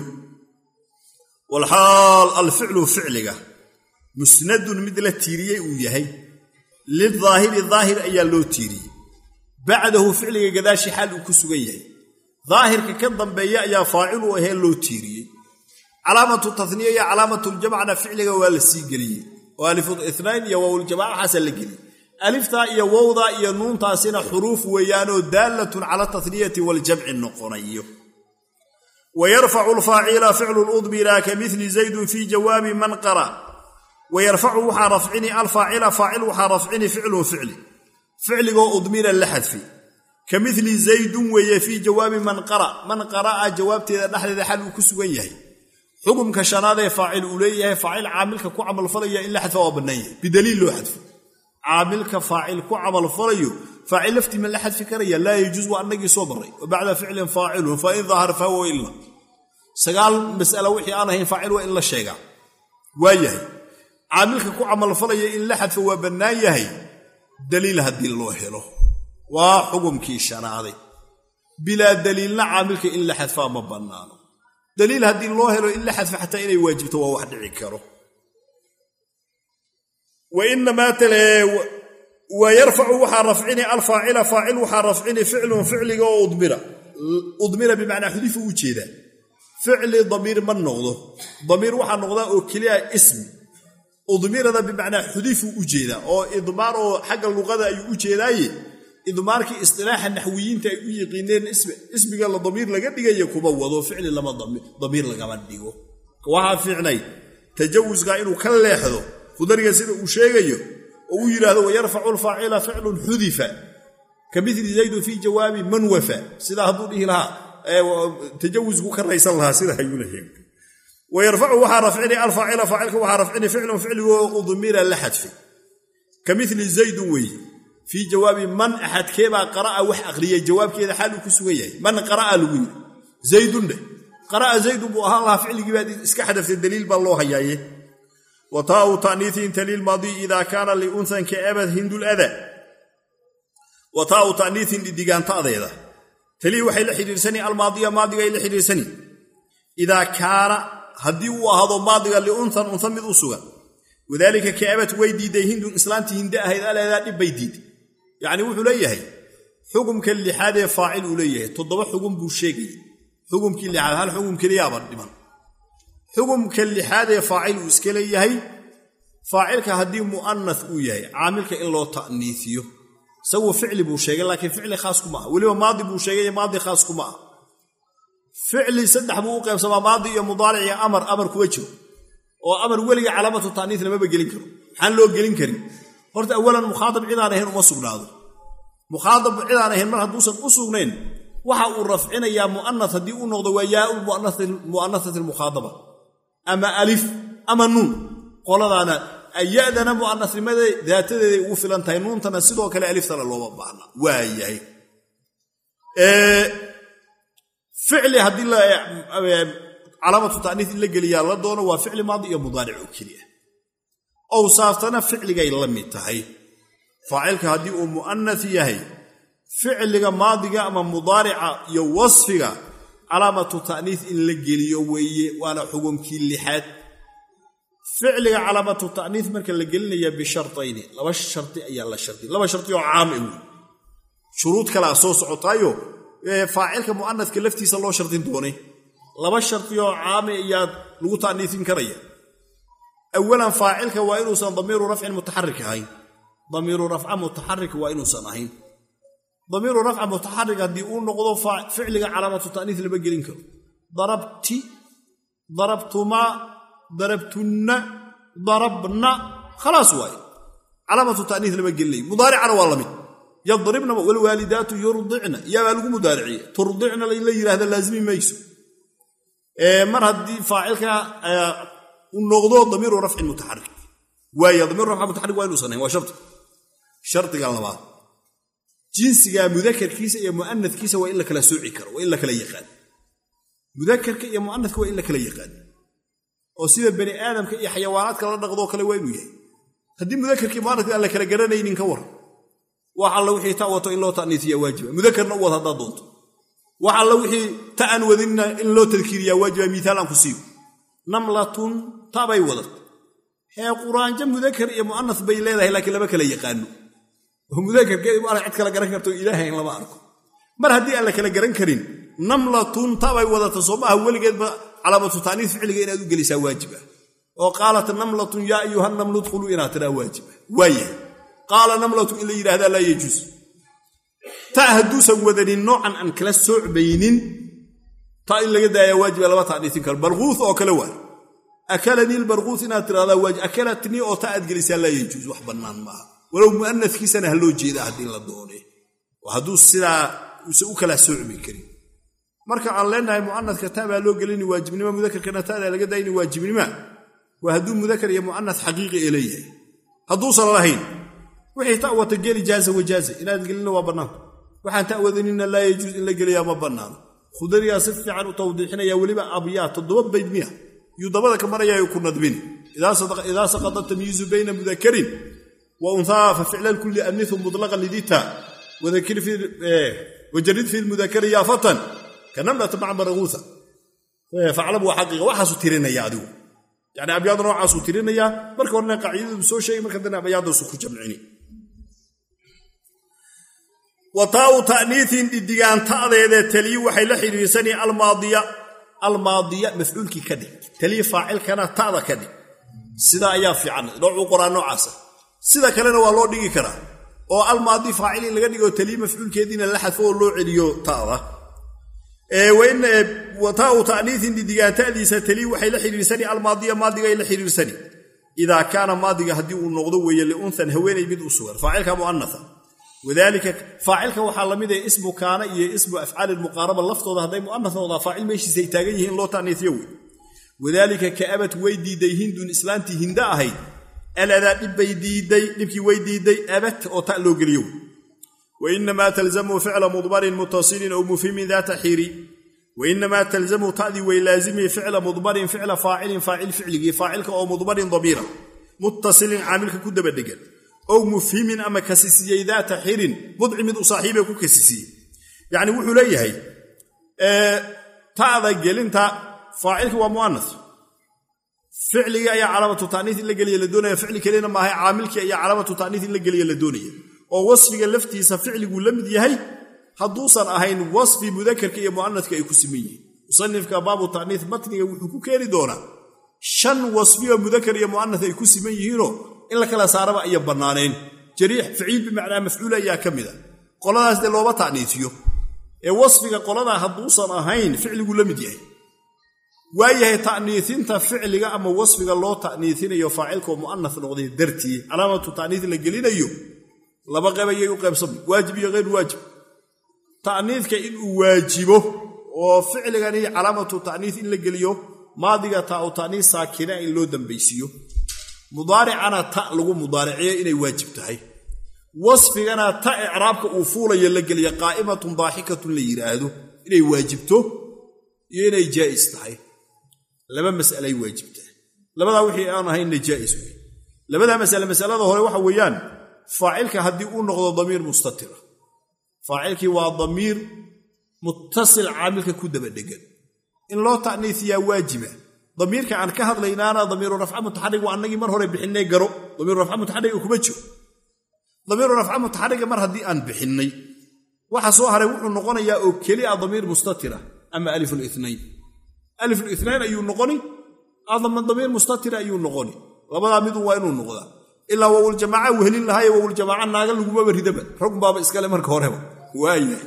والحال الفعل فعلك مسند مثل التيرية ويهي للظاهر الظاهر أي اللو تيري بعده فعلك قداشي حال كسوغيه ظاهر ككذن بياء يا فاعل وهي اللو تيري علامة التثنية علامة الجماعة فعلك والسي قليو وألف الاثنين يوو الجماعة حسن لقليو ألفتا إيا ووضا إيا نون تاسين حروف ويانو دالة على التثنية والجمع النقري ويرفع الفاعل فعل الأضبرا كمثل زيد في جواب من قرأ ويرفع حرفعني الفاعل فاعل حرفعني فعل فعل فعل أضمير اللحذف كمثل زيد وهي في جواب من قرأ من قرأ جوابت إذا نحن ذا حل كسويه حكم كشناده فاعل أوليه فاعل عاملك كو عمل فليه إلا حذف وبنيه بدليل له حذف عاملك فاعل كو عمل فليه فاعل لفتي من لحد فكرية لا يجوز أن نجي صبري وبعد فعل فاعل فإن ظهر فهو إلا سقال مسألة وحي أنا هي فاعل وإلا الشيء وياهي عاملك كو عمل فليه إن لحد فهو بنايه دليل هدي الله له وحكم كي شناده بلا دليل عاملك إن لحد فهو بنانه دليل هذه الله له إلا حذف حتى إليه واجبته وواحد عكره وإنما تلا ويرفع وحا رفعني الفاعل فاعل وحا رفعني فعل فعل وأضمر أضمر بمعنى حذف وجهه فعل ضمير من نغضه ضمير وحا نغضه وكليا اسم أضمر هذا بمعنى حذف وجهه أو إضمار حق اللغة أي وجهه إضمارك اصطلاح النحويين تيقينين اسم اسم قال ضمير لقد دغيا كوبوده فعل لما ضمير ضمير لما دغو waxa fiicnay tajawuzga inuu ka leexdo fudariga sida uu sheegayo oo uu yiraahdo yarfa'u al-fa'ila fi'lun hudifa kamithli zayd fi jawabi man wafa sida haduu dhihi laha tajawuzku ka raysan laha sida ayuu leeyahay ويرفعه waxa rafcini al-fa'ila fa'ilka waxa rafcini fi'lun fi'lu udmira la hadfi kamithli zayd wi في جواب من أحد كيما قرأ وح أغريه جواب كذا حاله كسويه من قرأ لوي زيد ده قرأ زيد بوها الله فعل جباد اسكحد في الدليل بالله هيايه وطاء تأنيث تلي الماضي إذا كان لأنثى كأبد هند الأذى وطاء تأنيث لديجان تأذى تلي وحي لحد سني الماضية ماضية لحد سني إذا كان هدي وهذا ماضي لأنثى أنثى من أسوأ وذلك كأبد ويدي ده هند إسلامتي هند هذا لا ذا بيديد يعني وحو ليهي حكم كل حاجه فاعل وليه تضبط حكم بو شيغي حكم كل حاجه هل حكم كليا بدمان حكم كل حاجه فاعل اسك ليهي فاعلك هدي مؤنث او يحيى عاملك ان لو تانيثيو سو فعل بو شيغي لكن فعل خاص كما ولو ماضي بو شيغي ماضي خاص كما فعل صدح بو قيب سما ماضي يا مضارع يا امر امر كوجو او امر ولي علامه التانيث لما بغلين كرو حان لو غلين كرين horta awalan mukhaatab cidaan ahayn uma sugnaado mukhaatab cidaan ahayn mar hadduu san u sugnayn waxa uu rafcinaya muannath hadii uu noqdo waa yaa muannath muannath al-mukhadaba ama alif ama nun qoladana ayadana muannathnimada daatadeeda ugu filan tahay nuuntana sidoo kale alif tala loo baahna waayahay ee ficli hadii la calaamatu ta'niith la geliya la doono waa ficli maadi iyo mudaaric oo kaliya أو صافتنا فعل جاي لميتهاي فاعلك هدي أو مؤنث يهي فعل ماضي أما مضارع يوصفك علامة تأنيث إن لجلي ويا وأنا حكم كل حد فعل علامة تأنيث مركل لجلي بشرطين لما الشرط أي الله شرطين لما شرط عام شروط كلا أساس عطايو فاعلك مؤنث كلفتي صلوا شرطين دوني لما الشرط عام يا لو تأنيث كريه أولاً فاعلك وإنه سن ضمير رفع متحرك هاي ضمير رفع متحرك وإنه سنهين ضمير رفع متحرك هدي يقول نقضوا فعلك علامة التأنيث اللي بقى لينكر ضربتي ضربتما ضربتن ضربنا خلاص واي علامة التأنيث اللي بقى لي مضارع على والله من يضربنا والوالدات يرضعن يا بالغ مضارعية ترضعن لي هذا لازم يميسو إيه مر هدي فاعلك إيه ونقضوا ضمير رفع متحرك ويا ضمير رفع متحرك وين وصلنا هو شرط شرط قال الله جنس يا مذكر كيس يا مؤنث كيس والا كلا سوعي كر والا كلا يقاد مذكر يا مؤنث والا كلا يقاد او سيده بني ادم كي حيوانات كلا نقضوا كلا وين وياه هدي مذكر كي مارك الا كلا غرانيين كور waxa la wixii taawato in loo taaniisiyo waajib mudakkarna wada hada doonto waxa la wixii taan wadina in loo tadkiiriyo waajib miisaalan ku siiyo namlatun tabay wadat هي قرآن جم مذكر يا مؤنث بين ليلة لكن لما كلا يقانو ومذكر كذا أنا عد كلا جرن كرتو إلهي إلا ما أركو مر هدي أنا كلا جرن كرين نملة طابع وذا تصوبها أول جد على تعنيف فعل جينا دو جلسة واجبة وقالت النملة يا أيها النمل ادخلوا إلى ترى واجبة ويه قال نملة إلى هذا لا يجوز تهدو سودني نوعا أن كلا سوع بينين تا إلا جد يا واجبة لما تعنيف كر برغوث أو كلوان أكلني البرغوث ناتر هذا واجب أكلتني أو تأد جلسة لا يجوز وحبنان ما ولو مؤنث كيسا نهلو جيدا هدين لدوني وهدو السلع وسوك لا سوع بكري مركا عن لأنها مؤنث كتابة لو قليني واجبني ما مذكر كنتانا لقديني واجبني ما وهدو مذكر يا مؤنث حقيقي إليه هدو صلى اللهين وحي تأوى تقالي جازة وجازة إلا تقلنا وبنان وحان تأوذنين لا يجوز إلا قليا ما بنان خذر يا صفي عنه توضيحنا يا وليبا أبيات الضباب بيدميها يضبط كما رأيه يكون ندبين إذا صدق إذا سقط التمييز بين مذكر وأنثى ففعل الكل أنث مطلقا لذيتها وذكر في إيه وجرد في المذكر يا فتى كنملة مع برغوثة faclam waa xaqiiqa waxaasu tirinaya adigu yani abyaad noocaasu tirinaya marka horena qaacidadu soo sheegay marka dana abyaadoosu ku jamcini وطاء تأنيث ديغان تأذيذ تلي وحي لحريساني الماضية الماضية مفعول كي كدي تلي فاعل كان تأذى كدي سيدا أيافي عنه نوع قرآن نوع عسى سيدا كلنا والله ديغي كرا oo almaadi faa'ilin laga dhigo tali mafcuulkeedina la xadfo loo celiyo taada ee weyn wataa ta'niithin digaantadiisa tali waxay la xiriirsani almaadiya maadiga la xiriirsani ida kana maadiga hadii uu noqdo weeyay unsan haweenay mid u sugan faa'ilka muannatha wadaalika faa'ilka waxa lamid ah ismu kana iyo ismu af'al almuqaraba laftooda haday muannatha wada faa'il meeshiisa ay taagan yihiin loo ta'niithiyo wadaalika ka'abat waydiiday hindun islaanti hinda ahay ألا دبي ديدي دبكي ويديدي أبت أو تألو قليو وإنما تلزم فعل مضمر متصل أو مفهم ذات حيري وإنما تلزم تأذي ويلازم فعل مضمر فعل فاعل فاعل فعله فاعلك أو مضمر ضميرا متصل عاملك كد بدقل أو مفهم أما كسيسي ذات حير مضعم صاحبك كسيسي يعني وحو ليهي أه تأذي قلنت فاعلك ومؤنث فعلي يا علامة تأنيث اللي قليل الدنيا فعلي كلنا ما هي عاملك يا علامة تأنيث اللي قليل الدنيا أو وصفك اللفتي سفعلي يقول لم يهي حدوصا أهين وصف مذكر كي مؤنث كي كسمية وصنف كباب تأنيث متني وحكو كيري دونا شن وصفي مذكر يا مؤنث كي كسمية هيرو إلا كلا ساربا أي بنانين جريح فعيل بمعنى مفعول يا كمذا قلنا هذا لو تأنيثيو وصفك قلنا حدوصا أهين فعلي يقول لم يهي waayahay ta'niisinta ficliga ama wasfiga loo ta'niisinayo faa'ilka oo muannath noqday dartii calaamatu ta'niis la gelinayo laba qayb ayay u qaybsan waajib iyo غير waajib ta'niiska in uu waajibo oo ficligani calaamatu ta'niis in la geliyo maadiga ta oo ta'niis saakina in loo dambaysiyo mudaaricana ta lagu mudaariciyo inay waajib tahay wasfigana ta i'raabka uu fuulayo la geliyo qaa'imatun daahikatun la yiraahdo inay waajibto iyo inay jaa'is tahay laba mas'ala ay waajibtaa labada wixii aan ahayn jaa'is weey labada mas'ala mas'alada hore waxa weeyaan faa'ilka hadii uu noqdo damiir mustatir faa'ilki waa damiir muttasil aamilka ku daba degan in loo ta'niisiya waajiba damiirka aan ka hadlaynaana damiir raf'a mutaharrik waa annagi mar hore bixinay garo damiir raf'a mutaharrik kuma jiro damiir raf'a mutaharrik mar hadii aan bixinay waxa soo haray wuxuu noqonayaa oo kaliya damiir mustatira أما ألف الاثنين ألف الاثنين أيو النقني أعظم من ضمير مستتر أيو النقني وبدا مدو وينو النقضة إلا وول الجماعة وهلين لهاي وول الجماعة ناقل لقوبة برهدبة رقم بابا إسكالي مركة هوريبا وايه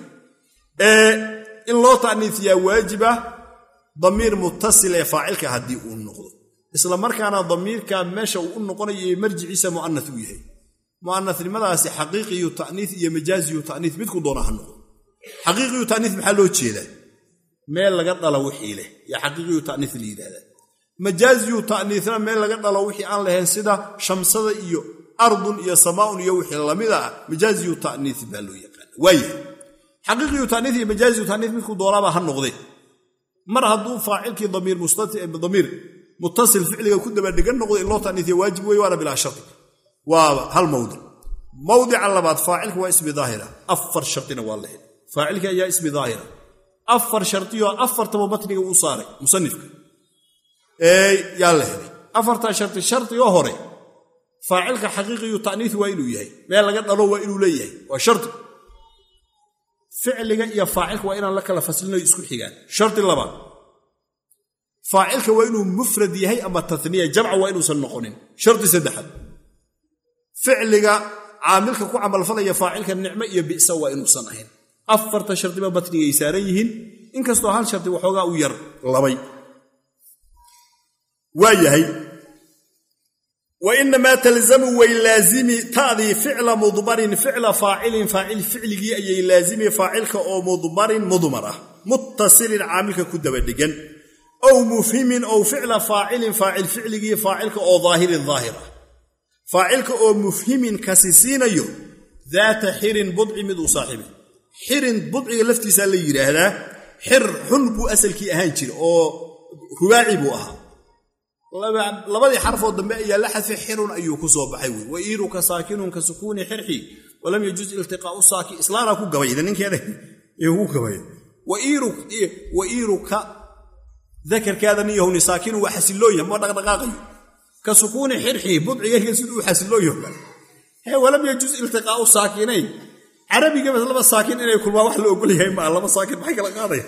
إيه إن الله تأنيثيا واجبة ضمير متصل فاعلك هدي النقضة إسلا مركة أنا ضمير كان ماشا والنقني مرجع عيسى مؤنث ويهي مؤنث لماذا سي حقيقي يتأنيث يا مجازي يتأنيث بدكو دونها النقضة حقيقي يتأنيث محلو تشيله meel laga dhalo wixii leh ya xaqiiqiyo ta'niis liidada majaaziyo ta'niisna meel laga dhalo wixii aan lahayn sida shamsada iyo ardun iyo samaa'un iyo wixii lamida majaaziyo ta'niis baa loo yaqaan way xaqiiqiyo ta'niis iyo majaaziyo ta'niis midku doonaba ha noqday mar haduu faa'ilkii damiir mustatir damiir muttasil ficliga ku daba dhigan noqdo in loo ta'niisiyo waajib way wala bila shart waa hal mawdi mawdi labaad faa'ilku waa ismi daahira afar shartina waa leh faa'ilka ayaa ismi daahira أفر شرطيو أفر تبو متنك وصاري مصنفك إيه يالله أفر تا شرط شرطيو هوري فاعلك حقيقي تأنيث وإنو يهي ما لقد أروا وإنو ليه وشرط فعلك يا فاعلك وإن لك لفصلنا يسكن حقان شرط اللبا فاعلك وإنو مفرد يهي أما التثنية جمع وإنو سنقونين شرط سدحل فعلك عاملك كو عمل فضل يا فاعلك النعمة يبئس وإنو سنهين أفرت شرط ما بطني يساريهن إن كستو هال شرط وحوغا وير لبي ويهي وإنما تلزم ويلازم تأذي فعل مضمر فعل فاعل فاعل فعله أي لازم فاعلك أو مضمر مضمرة متصل عاملك كدب الدقن أو مفهم أو فعل فاعل فاعل فعله فاعلك أو ظاهر الظاهرة فاعلك أو مفهم كسسين يو ذات حير بضع مدو صاحبه حرن بضعي لفتيسا لا يراهدا حر حن بو اسلكي ahaan jir oo ruwaaci buu ahaa labadii xarf oo dambe ayaa la xadfay xirun ayuu ku soo baxay way iiru ka saakinun ka sukuuni xirxi walam yajuz iltiqaa'u saaki islaana ku gabayda ninkeeda ee uu gabay wa iiru wa iiru ka ذكر كذا نيه ساكن وحسلويه ما دقدقاقي كسكون حرحي بضعيه سدو حسلويه هي ولم يجوز التقاء الساكنين عربي قبل لما ساكن إنه كل ما واحد لو يقول هي ما لما ساكن ما يقول قاضي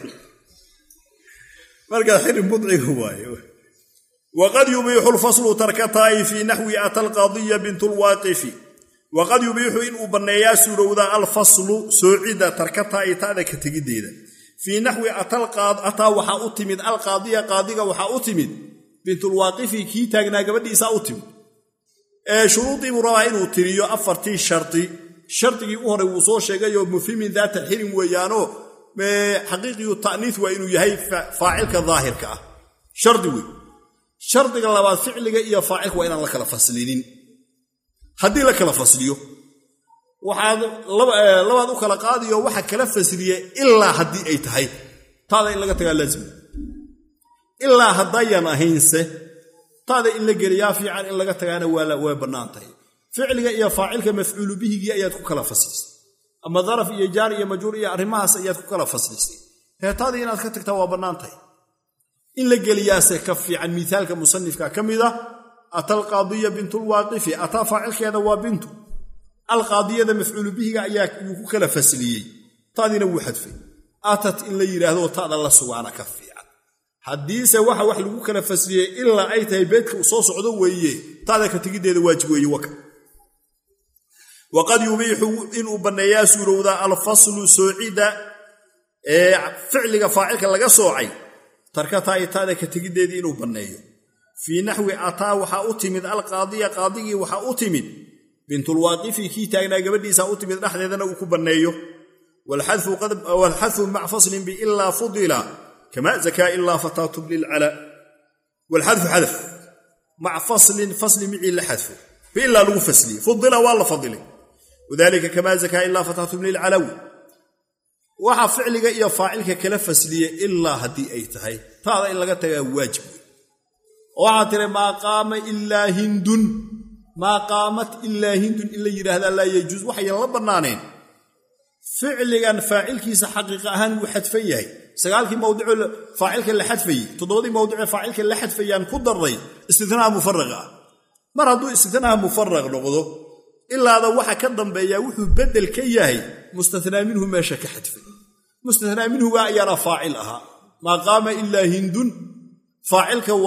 مرقى حين بضعي هو وقد يبيح الفصل تركتها في نحو أتى القاضية بنت الواقف وقد يبيح إن أبنيا سرودا الفصل سعيدة تركتها إتاذا كتجديدا في نحو أتى القاض أتى وحا أتمد القاضية قاضية وحا أتمد بنت الواقف كي تاغنا قبل إيسا أتمد شروطي مراعين وتريو أفرتي شرطي شرطي أهر وصول شيء مفهوم ذات الحلم ويانو حقيقي التأنيث وإنه يهي فاعلك ظاهرك شرطي شرطي الله فعلك إيا فاعلك وإن الله كلا فصلين هدي لك كلا فصليو وحاد لبعض أكلا قاضي وحا كلا فصلية إلا هدي أي تهي هذا إلا قتل لازم إلا هدينا هينسه هذا إلا قريا في عن إلا قتل ولا وبنان تهي فعلك إيا فاعلك مفعول به إياك كلا فصلين أما ظرف إيا جاري إيا مجور إيا أرماها سيئات كلا فصلين هذا إلا كتك توا بنان تهي إن لقلياسه كفي عن مثالك مصنفك كمذا أتى القاضية بنت الواقف أتى فاعلك هذا وبنت القاضية ذا مفعول به أياك وكلا فسليي تادي نوو حدفي أتت إن لي هذا وتعالى الله سبحانه كفي عن حديثة واحد واحد وكلا فسليي إلا أيتها بيتك وصوص عدو ويه تادي كتجد هذا واجب ويوك وقد يبيح إن أبنيا سرودا الفصل سعيدة فعلك فاعلك لغا سوعي تركتها إتاذا كتجديد إنه بنيه في نحو أتى وحا أتمد القاضية قاضي وحا أتمد بنت الواقف كي تاغنا قبل سأتمد نحن ذا نوكو بنيه والحذف قد والحذف مع فصل بإلا فضل كما زكاء إلا فتاة للعلاء والحذف حذف مع فصل فصل معي لحذف بإلا لو فصلي فضل والله فضله وذلك كما زكاء إلا فتاة للعلاء waxa ficliga iyo faacilka kala fasliye illa hadii ay tahay taada in laga tagaa waajib waxa tire ma qaama illa hindun ma qaamat illa hindun illa yiraahda la yajuz waxa la banaaneen ficligan faacilkiisa xaqiiqa ahaan uu xadfan yahay sagaalkii mawduuc faacilka la xadfay todobadii mawduuc faacilka la xadfayaan ku daray istithnaa mufarraga mar haduu istithnaa mufarrag noqdo illa da waxa ka dambeeya wuxuu bedel ka yahay مستثنى منه ما شك حذف مستثنى منه ويرى فاعلها ما قام إلا هند فاعلك و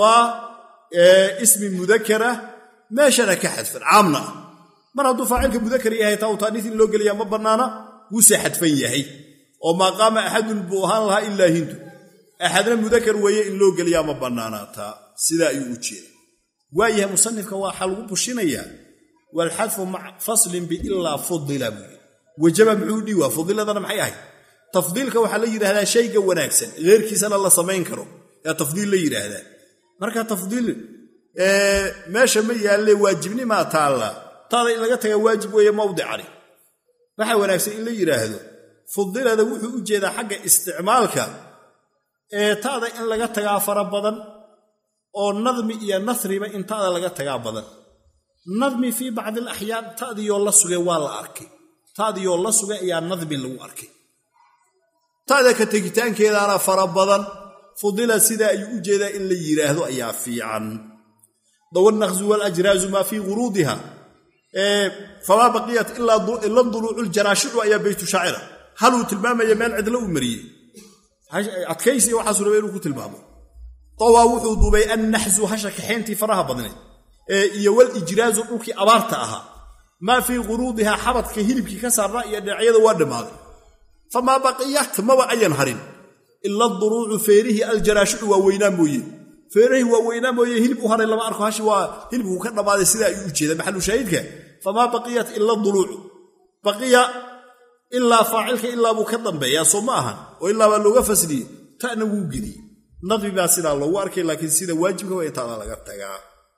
اسم مذكرة ما شك حذف عامنا مرضو فاعلك مذكر يهي تاو تانيث اللو قال يا مبنانا وسي حذفين يهي وما قام أحد بوهان لها إلا هند أحدنا مذكر ويه اللو قال يا مبنانا تا سلا يوجيه ويه مصنفك وحلو بشينيا والحذف مع فصل بإلا فضل به وجب معودي وفضيلة ذا محي هاي تفضيلك وحلا يرى هذا شيء وناكسن غير كيسان الله سمين كرو يا تفضيل لي يرى هذا مركا تفضيل اه ما شمي اللي واجبني ما تعالى تعالى إن لقيتك واجب وهي موضع علي ما حي وناكسن اللي يرى هذا فضيلة ذا وحي وجه حق استعمالك اه تعالى إن لقيتك فربضا أو نظم إيا نثري ما إن تعالى لقيتك بضا نظمي في بعض الأحيان تعالى يولى سجوال أركي taadi oo la sugay ayaa nadbi lagu arkay taada ka tagitaankeeda ana farabadan fudila sida ay u jeeda in la yiraahdo ayaa fiican dawan nakhzu wal ajraz ma fi ghurudiha ee fala baqiyat illa illa dhulu'u al jarashid ayaa baytu sha'ira halu tilmaamaya meel cidla u mariyay adkaysi waxa suuray inuu ku tilmaamo tawa wuxuu dubay an nahzu hashaka xinti faraha badnay ee iyo wal ijraz dhulki abaarta aha ما في غروضها حبط كهلب كي كسر رأي الدعية وادماغ فما بقيت ما بأي هرين إلا الضروع فيره الجراشع ووينام بويه فيره ووينام بويه هلب وهرين لما أركو هاشي وهلب وكرنا بعد السلاء يوجي ذا محل شاهدك فما بقيت إلا الضروع بقي إلا فاعلك إلا مكدم بي يا صماها وإلا بلغة فسدي تأنو جدي نظم باسنا الله واركي لكن سيدا واجبك ويتعالى لغتك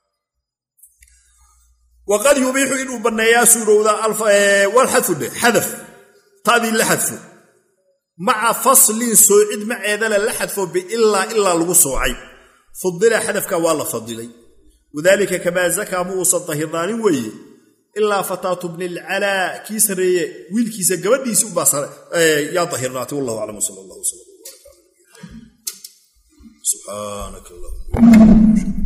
وقد يبيح إنه بنيا سرودا الف والحذف حذف تادي لحذف مع فصل سعيد مع هذا لحذف بإلا إلا الوصوعي فضل حذفك والله فضلي وذلك كما زكى موسى الطهراني وي إلا فتاة ابن العلاء كيسري ويل كيس قبل يسوع بصر يا طهرات والله أعلم صلى الله عليه وسلم. subxaanaka allahumma